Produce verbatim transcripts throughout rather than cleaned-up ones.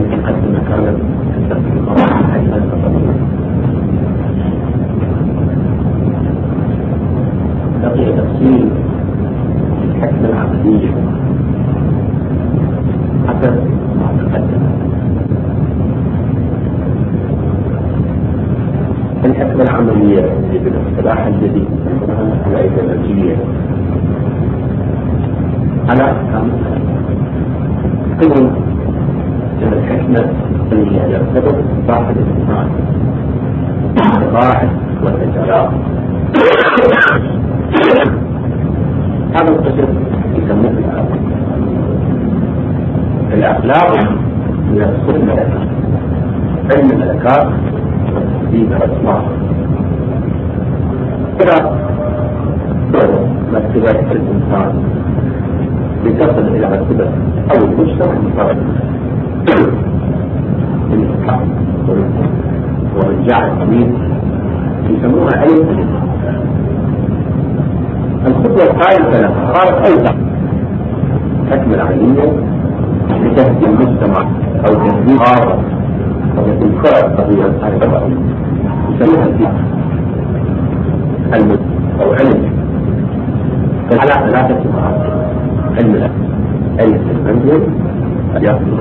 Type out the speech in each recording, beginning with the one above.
المقدمة كانت تستقبل مراحل حيث بقي تفصيل الحكمة العملية حسب ما تقدم. الحكمة العملية اللي بالاصطلاح الجديد اسمها الأيديولوجية على أحكام قبل من الحكمة اللي يرتبط بصاحب الإنسان القواعد والإجراءات. هذا القسم يسموه الأخلاق. الأخلاق هي السنة علم الملكات والتحديد الأسماء. كذا مرتبة الإنسان لتصل إلى مرتبة أو المجتمع المفرد الإصلاح والرجاع القميص يسموها علم. الخطوة الثالثة لها قالت أيضا حكمة العلمية لتهدي المجتمع أو تهدي غارة أو تنكر قضية الأربعة يسموها الفقه علم أو علم على ثلاثة مراتب. علم علم المنزل اليقين.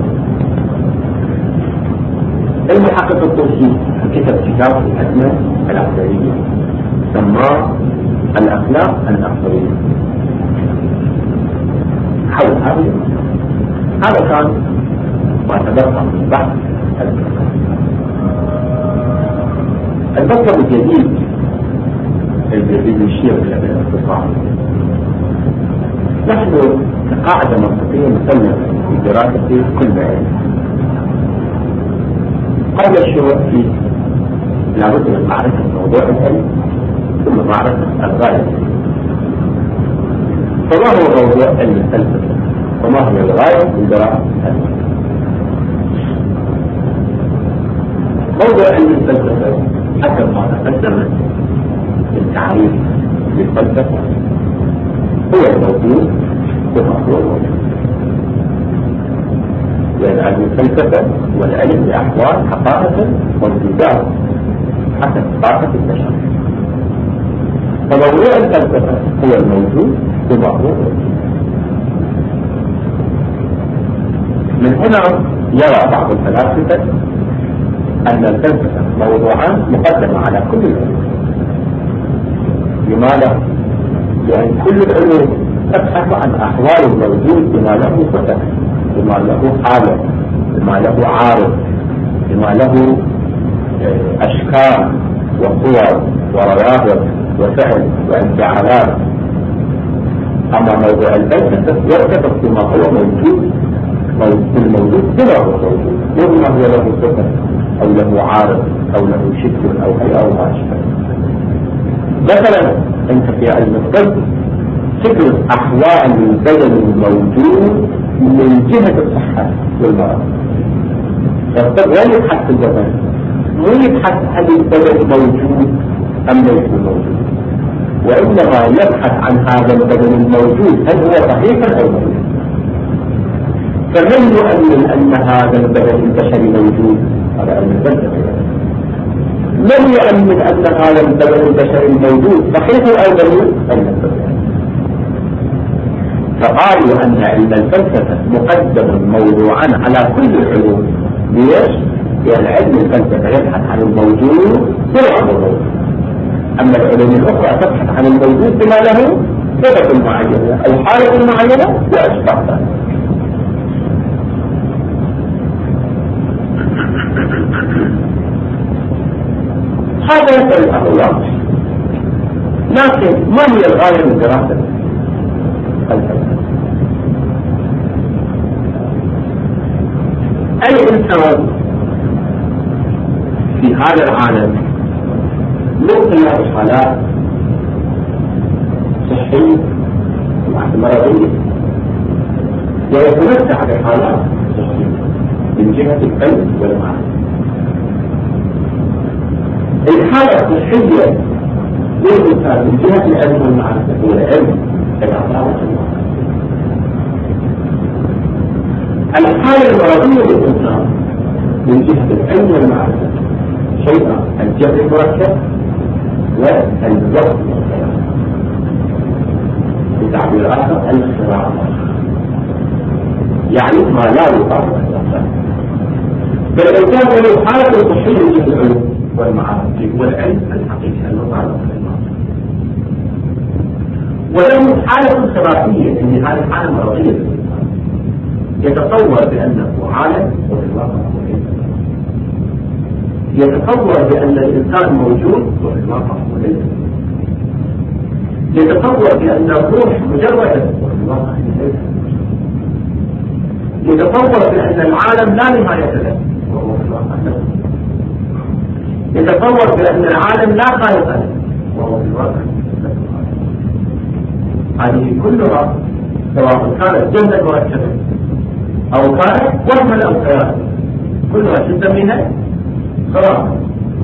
المحقق الطوسي كتب كتاب الحكمة العقلية سماه الأخلاق الأخلاقية حول هذه. هذا كان ما تبقى من بحث المطلب الجديد الجديد يشير إلى الاختصار. نحن كقاعدة منطقية مسلمة في دراسة كل علم. قبل الشروع فيه لابد من معرفة موضوع العلم ثم معرفة الغاية. فما هو موضوع علم الفلسفة وما هي الغاية من دراسة الفلسفة؟ موضوع علم الفلسفة حسب ما تقدم التعريف للفلسفة هو الموجود ومطلوب موجود. لأن علم الفلسفة والعلم بأحوال حقائق موجودات حسب طاقة البشر. فموضوع الفلسفة هو الموجود وما هو موجود. من هنا يرى بعض الفلاسفة أن الفلسفة موضوعان مقدمة على كل العلوم. لماذا؟ لأن كل العلوم تبحث عن أحوال الموجود بما له صفة، بما له حالة، بما له عارض، بما له أشكال وصور وروابط وفعل وانفعالات. أما موضوع الفلسفة يرتبط بما هو موجود الموجود بما هو موجود وما هو له صفة أو له عارض أو له شكل أو هيئة أو ما أشبه. مثلا أنت في علم الطب تدرس أحوال البدن الموجود من جهة الصحة والمرض. الطب وين يبحث في البدن؟ مو يبحث هل البدن موجود أم ليس موجود، وإنما يبحث عن هذا البدن الموجود هل هو صحيح أو موجود. فمن يؤمن أن هذا البدن البشري موجود؟ هذا علم الفلسفة. من يؤمن أن هذا البدن البشري موجود صحيح أو موجود؟ علم الفلسفة. فقالوا أن علم الفلسفة مقدم موضوعا على كل العلوم. ليش؟ لأن علم الفلسفة يبحث عن الموجود بما هو موجود، أما العلوم الأخرى تبحث عن الموجود بما له صفة معينة أو حالة معينة وأشباه. هذا يسأل الله، لكن ما هي الغاية من دراسة الفلسفة؟ أي إنسان في هذا العالم له حالات صحية ومرضية ويتمتع بحالات صحية من جهة القلب والمعنى. الحالة الصحية للإنسان من جهة العلم والمعرفة هو العلم كالعطاء الحالة المرضية للإنسان من جهة العلم والمعرفة شيئا الجهل المركب والضبط بتعبير آخر الاختراع يعني ما لا يقارن بل الإنسان له حالة صحية في العلوم والمعارف والعلم الحقيقي المتعلق بالمعرفة وله حالة خرافية ان هذه الحالة مرضية يتصور بأنه عالم وفي الواقع هو يتصور بأن الإنسان موجود وفي الواقع هو ليس يتصور بأن الروح مجردة وفي الواقع ليس يتصور بأن العالم لا نهاية له وهو في الواقع له يتصور بأن العالم لا خالق له وهو في الواقع له هذه كلها سواء كانت جملة مركبة أو كانت وهما أو خيال كلها تسميها خرافة.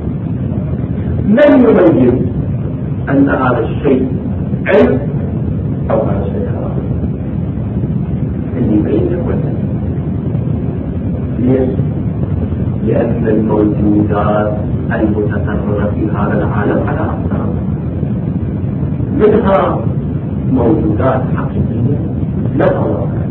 من يميز أن هذا الشيء علم أو هذا الشيء خرافة؟ اللي يميز هو العلم. ليش؟ لأن الموجودات المتكررة في هذا العالم على أقسام منها موجودات حقيقية لا واقع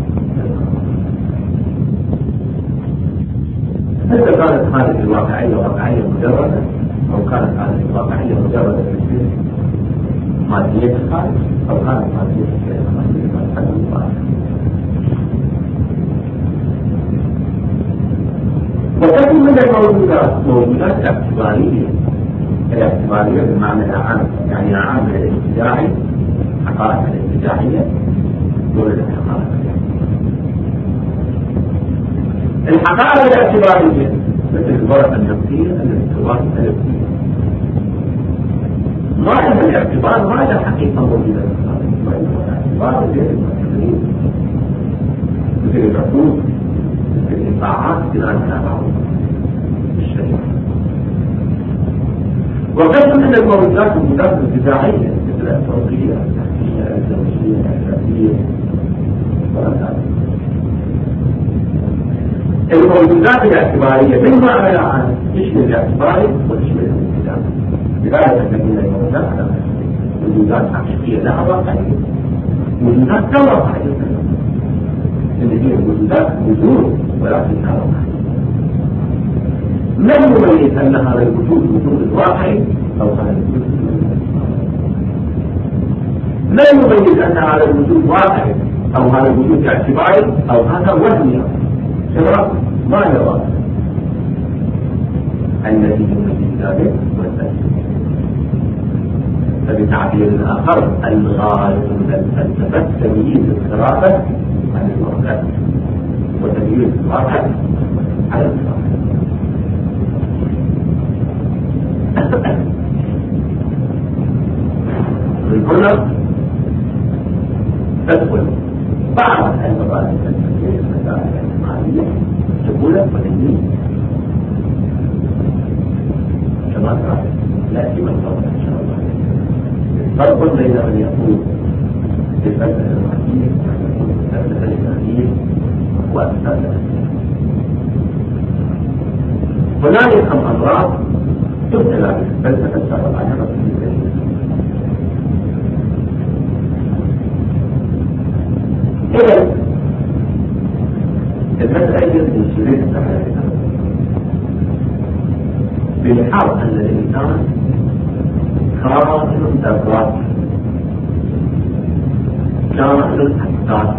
إذا كانت هذه الواقعية واقعية مجردة أو كانت هذه الواقعية مجردة في مادية الخارج أو كانت مادية الخارج. وتكون من الموجودات موجودات اعتبارية الاعتبارية بمعنى العام يعني العام الابتداعي حقائق الابتداعية دول الحقائق الحقائق الاعتبارية مثل الورقة النفسية الارتباط النفسية ما لها الاعتبار ما لها حقيقة موجودة الاعتبار غير المسلمين مثل العقول مثل الإطاعات بناء على الشريعة وقسم من الموجودات الموجودات الابتداعية مثل الفوقية التحتية الزوجية الأساسية وهكذا الموجودات الاعتبارية بالمعنى العام تشمل الاعتباري وتشمل الابتداعي لذلك نقول الموجودات على وجودات حقيقية لها واقعية وجودات لا واقعية اللي هي وجودات وجود ولكنها واقعية من يميز أن هذا الوجود وجود الواقعي أو هذا الوجود من يميز أن هذا الوجود واقعي أو هذا الوجود اعتباري أو هذا وهمي شباب ما له واقع الذي يميز ذلك والتأثير فبتعبير آخر الغاية من الفلسفة تمييز الخرافة عن الواقع وتمييز الواقع على الواقع من هنا تدخل بعض المبادئ الفلسفية المسائل الاجتماعية سهولة ودليل كما قال يأتي من قبل إن شاء الله فرق بين من يقول بالفلسفة المادية والفلسفة الإسلامية وأمثالها هنالك أمراض تبتلى بالفلسفة السابقة على رسول الله إذن المسألة من شريك التحرير بالحال أن الإنسان كامل درجات كامل حساس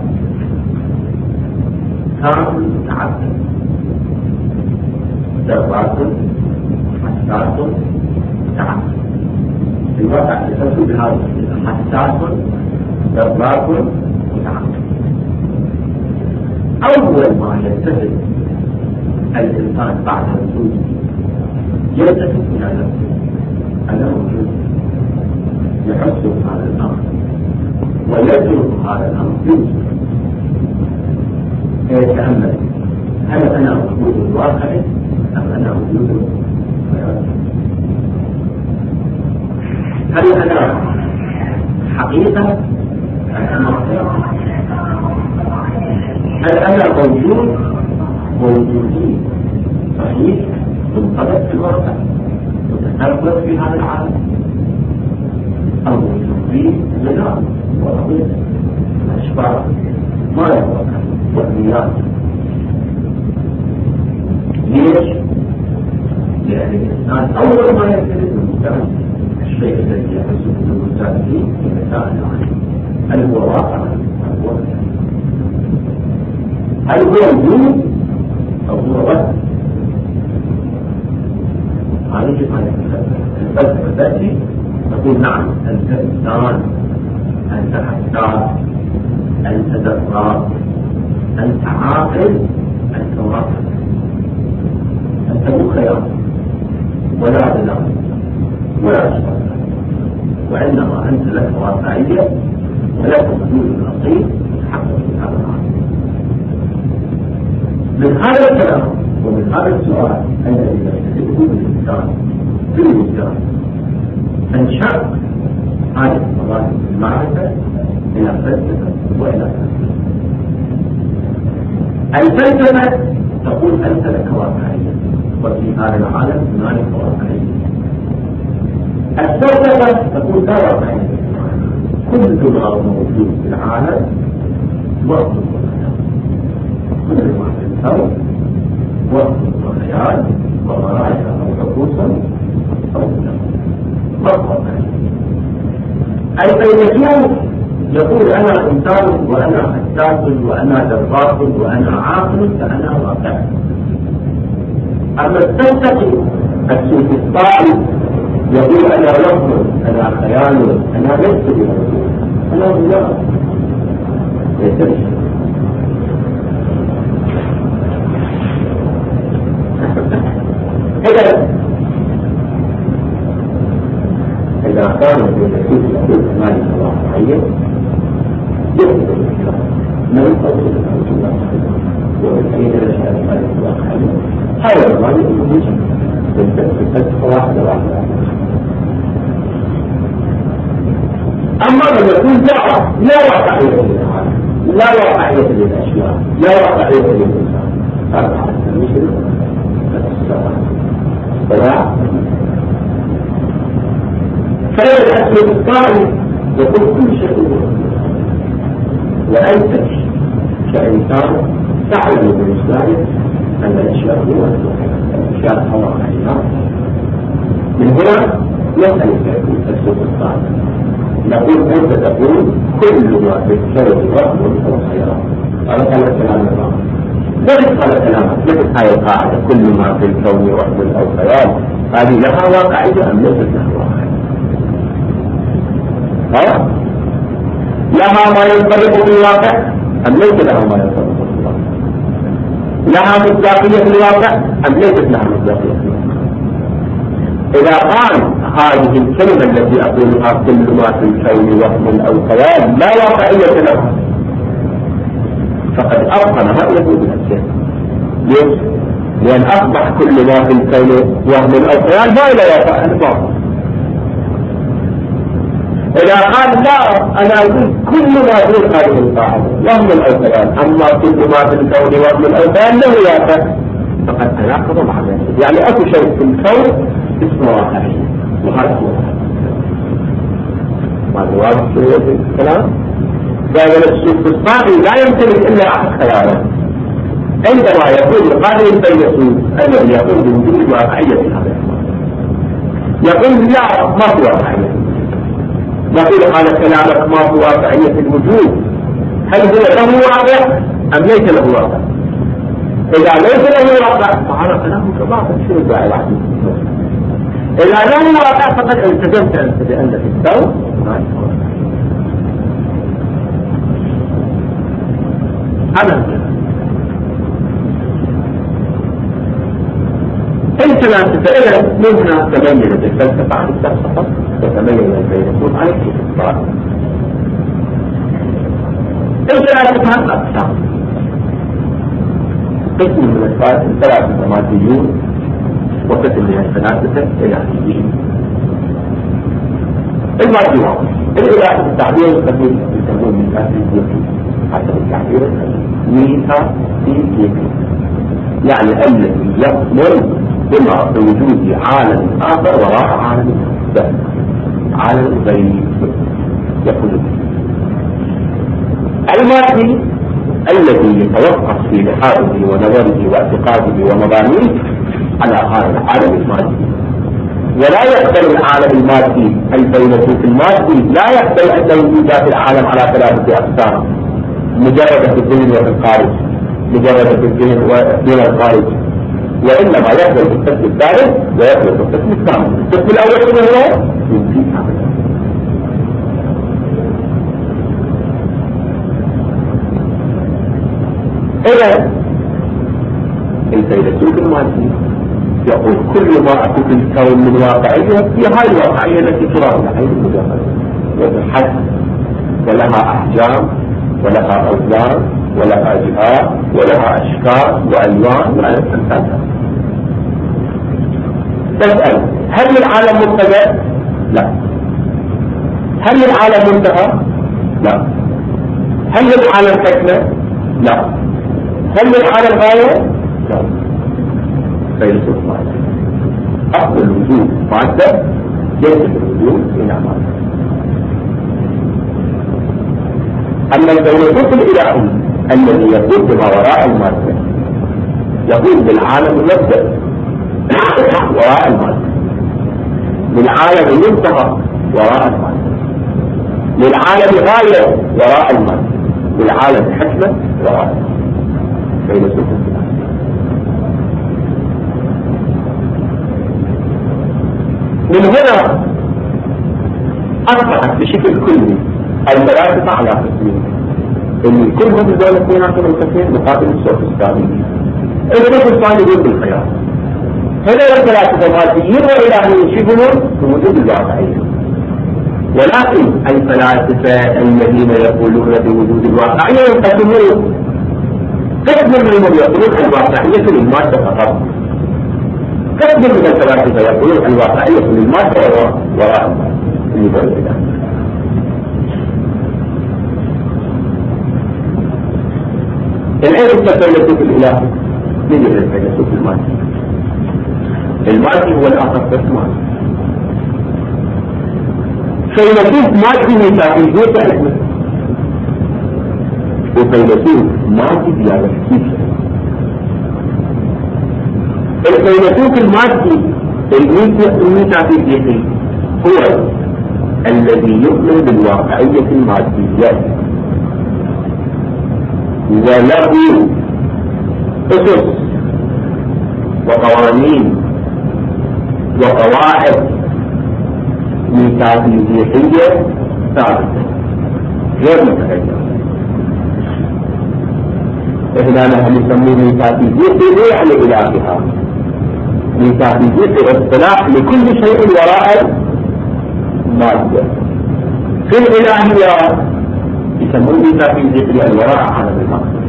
كامل متعدد درجات حساس متعدد في الواقع يتصل بهذا حساس درجات متعدد أول ما يتفق الإنسان بعد وجوده يلتفت إلى نفسه أنا موجود يحس هذا الأمر ويدرك هذا الأمر يوجد يتأمل هل أنا وجود واقعي أم أنا وجود خيالي؟ هل أنا حقيقة أم أنا خيال؟ هل أنا موجود موجودين تعيش منطلق في الواقع وتتنبه في هذا العالم أو في بناء وأرض أشبار ما يوقع وأبنيات. ليش؟ لأن الإنسان أول ما يمتلك الإنسان الشيء الذي يحس به الإنسان فيه في مسائل العالم، هل هو واقع أم هو هل هو وجود أو هو وهم؟ هذا يجب أن الفلسفة تأتي تقول نعم أنت إنسان، أنت حساس، أنت دقاق، أنت عاقل، أنت واقع، أنت مو خيال ولا بناء ولا أشباه، وإنما أنت لك واقعية ولك وجود الأصيل تحقق في هذا العالم. من هذا الكلام ومن هذا السؤال الذي يستفيده الإنسان في الوجدان تنشأ هذه المراتب المعرفة إلى فلسفة وإلى فلسفة. الفلسفة تقول أنت لك واقعية وفي هذا العالم هنالك واقعية. الفلسفة تقول لا واقعية، كل ما موجود في العالم وقت وخيال، كل ما في الكون وقت وخيال ومرايا أو حقوصا أو مطلقا. الفيلسوف يقول أنا إنسان وأنا حساس وأنا دقاق وأنا عاقل فأنا واقع. أما الفلسفي السوفسطائي يقول أنا لفظ، أنا خيال، أنا لست بموجود، أنا مجرد ليس بشيء. إذا إذا كان الفيلسوف يقول هنالك واقعية يثبت الإسلام ما يقول الوجود وبالتالي لا هذه الواقعية هذا ما يقول بالفلسفة واحدة واحدة. أما من يقول لا لا واقعية للعالم، لا واقعية للأشياء، لا واقعية للإنسان، هذا مثل فلا فلا الأسود الطائف يقول كل شيء، وأنت كإنسان تعلم بالإسلام أن الأشياء هو الأشياء واقعية. من هنا يسأل الأسود الطائف نقول أنت تقول كل ما في الكون وهم أو خيرات. هذا كان الكلام الرابع. ليس هذا كلامك، ليس هذه القاعدة كل ما في الكون وهم أو خيرات هذه لها واقعية أم ليست لها واقعية؟ ها؟ لها ما ينطبق في الواقع أم ليس لها ما ينطبق في الواقع؟ لها مصداقية في الواقع أم ليست لها مصداقية في الواقع؟ إذا قال هذه الكلمة التي أقولها كل ما في الكون وهم أو خيال لا واقعية لها فقد أبطل ما يقول بنفسه. ليش؟ لأن أصبح كل ما في الكون وهم أو خيال ما لا واقع الباطل. إذا قال لا أنا أقول كل ما في هذه القاعدة وهم أو خيال أما كل ما في الكون وهم أو خيال له واقع فقد تناقض مع ذلك. يعني أكو شيء في الكون اسمه واقعية وهذا هو ما جواب في الكلام. قال السوفسطائي لا يمتلك إلا أحد خياله. عندما يقول القائل الفيلسوف الذي يقول بوجود واقعية في هذا يقول لا ما في واقعية، نقول هذا كلامك ما في واقعية في الوجود، هل هو له واقع أم ليس له واقع؟ إذا ليس له واقع فهذا كلامك باطل، شنو الداعي العجيب؟ إذا له واقع فقد التزمت أنت بأن في الكون هذا الكلام. فإذا من هنا تميزت الفلسفة عن الفلسفة وتميز الفيلسوف عن الفلسفة. الفلاسفة أقسام، قسم من الفلاسفة ماديون وقسم من الفلاسفة إلهيين. الماديون الإله التعبير القديم يسمون ميتافيزيقي حسب التعبير القديم ميتافيزيقي يعني الذي يضمن بما بوجود عالم آخر وراء عالم ذات، عالم غيب يقول المادي الذي يتوقف في لحاظه ونظره واعتقاده ومضاميه على هذا العالم المادي، ولا يقبل العالم المادي الفيلسوف المادي لا يقبل أن يوجد ذات العالم على ثلاثة أقسام: مجردة في الذهن وفي الخارج، مجردة في الذهن ودون الخارج، وإنما يقبل في القسم الثالث ويقبل في القسم الثاني. القسم الأول شنو هو؟ يمكن هذا. إذا الفيلسوف المادي يقول كل ما أكو في الكون من واقعية هي هاي الواقعية التي ترى لها المجرد وتحد، ولها أحجام ولها أوزان ولها جهات ولها أشكال وألوان وأمثالها. تسأل هل العالم مبتدأ؟ لا. هل العالم منتهى؟ لا. هل العالم حكمة؟ لا. هل العالم غاية؟ لا. فيلسوف مادة أصل الوجود مادة يجب الوجود إلى مادة. أما الفيلسوف الإلهي الذي يقول بما وراء المادة يقول بالعالم المبدأ وراء المادة، للعالم المنتهى وراء المادة، للعالم غاية وراء المادة، للعالم حكمة وراء المادة. فيلسوف الإلهي. من هنا أصبحت بشكل كلي الفلاسفة على قسمين، اللي كلهم دول اثنيناتهم القسمين مقابل الصوت الثاني. الصوت الثاني يقول بالخيال. هنا الفلاسفة الماديين والإلهيين شو يقولون؟ بوجود الواقعية. ولكن الفلاسفة الذين يقولون بوجود الواقعية ينقسمون. قسم منهم يقولون الواقعية للمادة فقط. قسم من الفلاسفة يقولون الواقعية للمادة وراء المادة. الآن الفيلسوف الإلهي من الفيلسوف المادي. المادي هو الآخر بس مادي. فيلسوف مادي ميتافيزيقي اسمه، وفيلسوف مادي ديالكتيكي. الفيلسوف المادي الميتافيزيقي هو الذي يؤمن بالواقعية المادية وله أسس وقوانين وقواعد ميتافيزيقية ثابتة غير متغيرة. إحنا نحن نسميه ميتافيزيقي مو يعني إلهها، ميتافيزيقي اصطلاح لكل شيء وراء المادة. في الإلهيات يسمون ميتافيزيقي لأن وراء عالم المادة.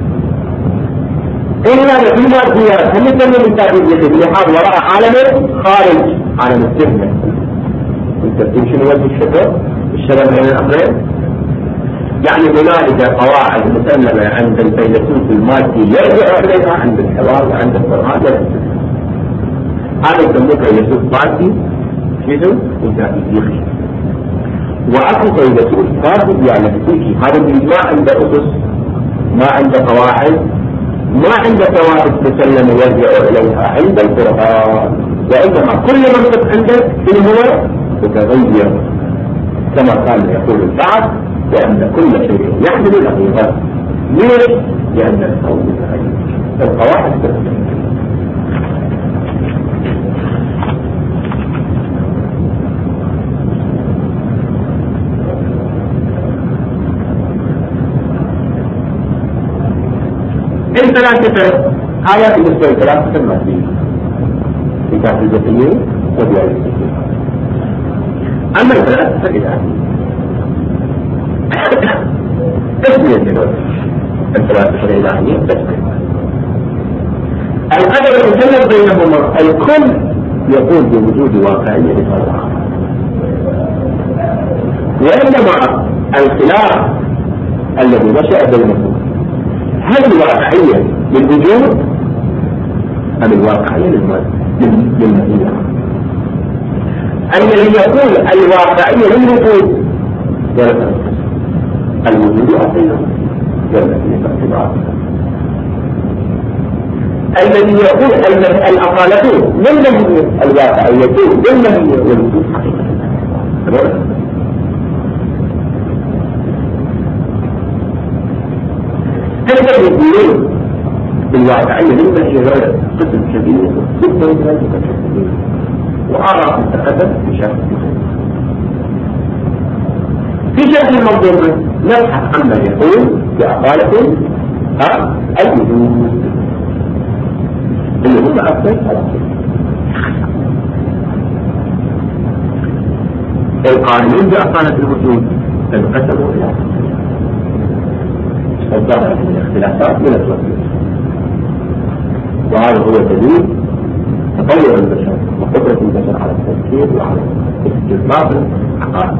إلا في الماديات هم يسمون ميتافيزيقي بلحاظ وراء عالم خارج عالم الذهن. انت تمشي نوجه الشبه الشبه بين الأمرين. يعني هنالك قواعد مسلمة عند الفيلسوف المادي يرجع إليها عند الحوار وعند القرآن والسنة. هذا يسموه فيلسوف مادي شنو؟ ميتافيزيقي. وأكو فيلسوف فاسد ديالكتيكي، هذا اللي ما عنده أسس، ما عنده قواعد، ما عنده ثوابت مسلمة يرجع إليها عند القرآن، وإنما كل منطق عندك شنو هو؟ متغير كما كان يقول البعض، وأن كل شيء يحمل الحقيقة. ليش؟ لأن الكون متغير، القواعد تختلف. الفلاسفة هذا بالنسبة للفلاسفة الماديين ميتافيزيقيين وديالكتيكيين. أما الفلاسفة الإلهيين تسمية كده الفلاسفة الإلهيين تسمية. القدر المسلم بينهما الكل يقول بوجود واقعية لهذا العالم، وإنما الخلاف الذي نشأ بينهم هل الواقعية للوجود أم الواقعية للمدينة. الذي يقول الواقعية للوجود ولكن الوجود أصيلا والمدينة باعتبار. الذي يقول الأصالة للمدينة الواقعية للمدينة والوجود حقيقة. هذا يقولون بالواقعية لما هي غير قسم كبير جدا من المتكلمين وأرى متقدم في شكل في شكل المنظومة نبحث عما يقول بأقالة الوجود اللي هم أكثر على القائلين بأقالة الوجود انقسموا إلى الظاهر من الاختلافات من التوفيق، وهذا هو دليل تطور البشر وقدرة البشر على التفكير وعلى استنباط الحقائق.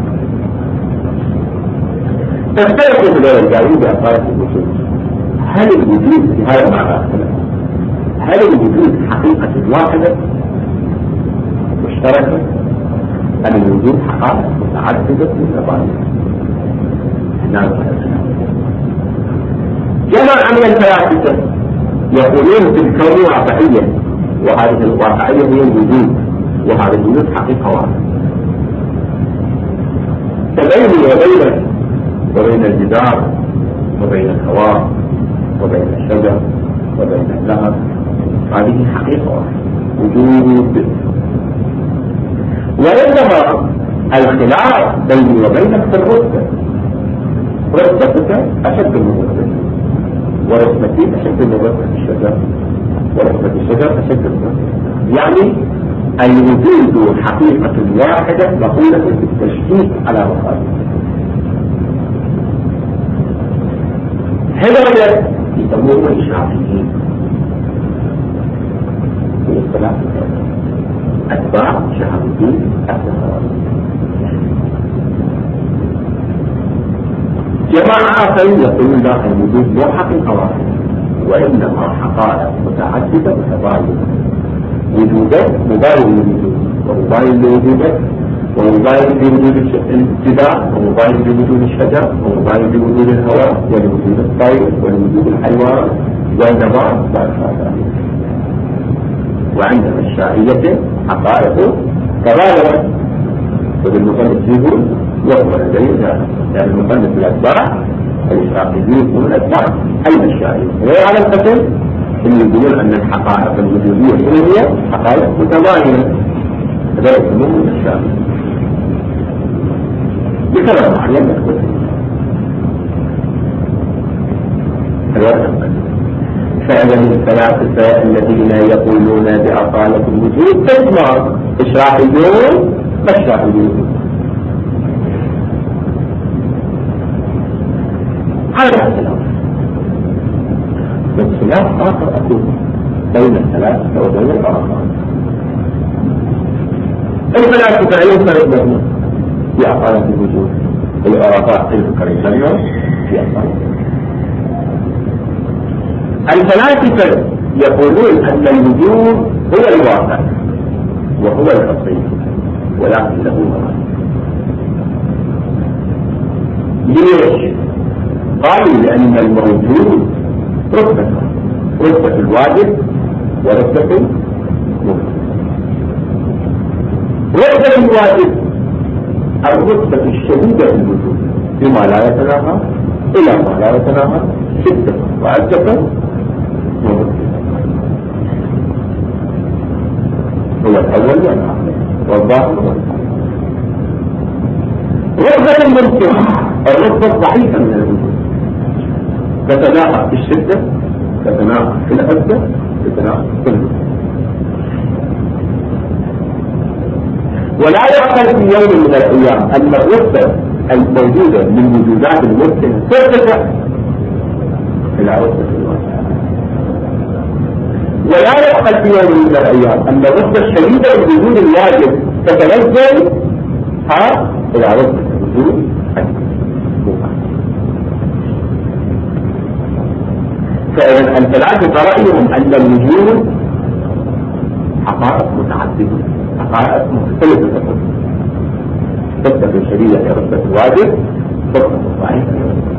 تختلف بين القائلين بأقالة الوجود، هل الوجود في هذا المعنى هل الوجود حقيقة واحدة مشتركة أم الوجود حقائق متعددة متباينة؟ نعم. جمع من الفلاسفة يقولون في الكون واقعية، وهذه الواقعية هي الوجود، وهذا الوجود حقيقة واحدة. فبيني وبينك وبين الجدار وبين الهواء وبين الشجر وبين النهر هذه حقيقة واحدة وجود. وإنما الخلاف بيني وبينك في الرتبة، رتبتك أشد من رتبتي ورتبتي أشد من رتبة الشجر ورتبة الشجر أشد من رتبتي، يعني الوجود حقيقة واحدة مقولة بالتشكيك على مقابل. هذا يسمونه الإشرافيين في اصطلاح أتباع شهادتين التفاوت. جماعة آخرين يقولون لا، الوجود مو حقيقة واحدة وإنما حقائق متعددة متباينة، وجودك مباين للوجود ومباين لوجودك ومباين لوجود الابتداء ومباين لوجود الشجر ومباين لوجود الهواء ولوجود الطير ولوجود الحيوان والنبات والحيوان. وعندنا الشاعية حقائق تباينة، وبالمصنف يقول وهو لدينا يعني المصنف الأتباع الإشراقيين هم الأتباع المشاعرين، وعلى القسم اللي يقولون أن الحقائق الوجودية هي حقائق متباينة، هذا يسمونه المشاعرين بكلام معين يقول فعلا الفلاسفة الذين يقولون بأصالة الوجود تسمع إشراقيون مشاعرين. هذا الخلاف. والخلاف آخر أكون بين الثلاثة وبين الآخر. الفلاسفة عليهم فرق بينهم في أصالة الوجود، الآفاق الفكرية اليوم في أصالة. الفلاسفة يقولون أن الوجود هو الواقع وهو الأصيل ولكن له مراتب. ليش؟ قالوا لأن الموجود رتبة رتبة الواجب ورتبة الممكن. رتبة الواجب الرتبة الشديدة في الوجود بما لا يتناهى إلى ما لا يتناهى شدة وعزة وممكن. هو الأول والآخر والظاهر والباطن. رتبة الممكن الرتبة الضعيفة من الوجود، تتناهى في الشدة، تتناهى في العزة، تتناهى في الوجود. ولا يعقل في يوم من الأيام أن الرتبة الموجودة من وجودات الممكن ترتفع إلى رتبة الواجب، ولا يعقل في يوم من الأيام أن الرتبة الشديدة من وجود الواجب تتنزل ها إلى رتبة الوجود الممكن. فإذا الفلاسفة رأيهم أن الوجود حقائق متعددة، حقائق مختلفة تكون رتبة شديدة لرتبة الواجب، رتبة ضعيفة.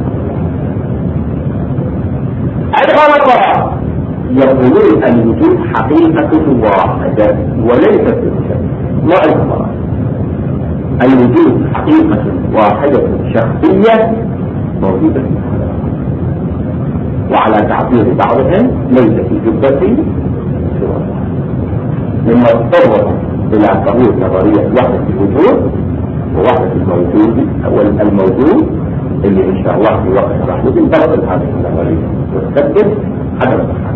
الغلطة يقولون الوجود حقيقة واحدة وليست الشيء، ما الفرق؟ الوجود حقيقة واحدة شخصية موجودة في الخلق، وعلى تعبير بعضهم ليس في جبته سوى الله، مما اضطر الى قضية نظرية وحدة الوجود ووحدة الموجود او الموجود اللي ان شاء الله في وقت راح نبطل هذه النظرية وتثبت عدم الصحة.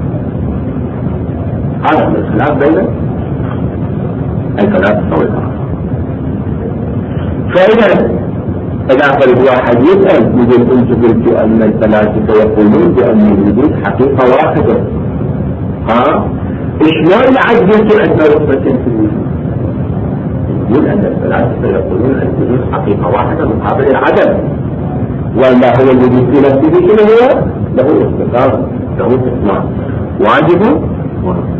هذا الخلاف بين الكلام الصواب. فإذا إذا قلت واحد يسأل يقول أنت قلت أن الفلاسفة يقولون بأن الوجود حقيقة واحدة، ها؟ إشلون عجزت أن رتبتين في الوجود؟ يقول أن الفلاسفة يقولون أن الوجود حقيقة واحدة مقابل العدم، ولا هو الوجود في نفسه شنو هو؟ له استقرار، له استقرار واجب ونقص.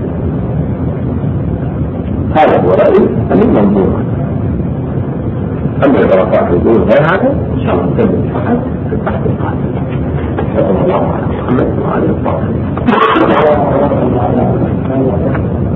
هذا هو رأيي من منظور. أما البركات يقول غير هذا إن شاء الله نكمل البحث في البحث القادم. صلى الله عليه وسلم وعلى آله وصحبه.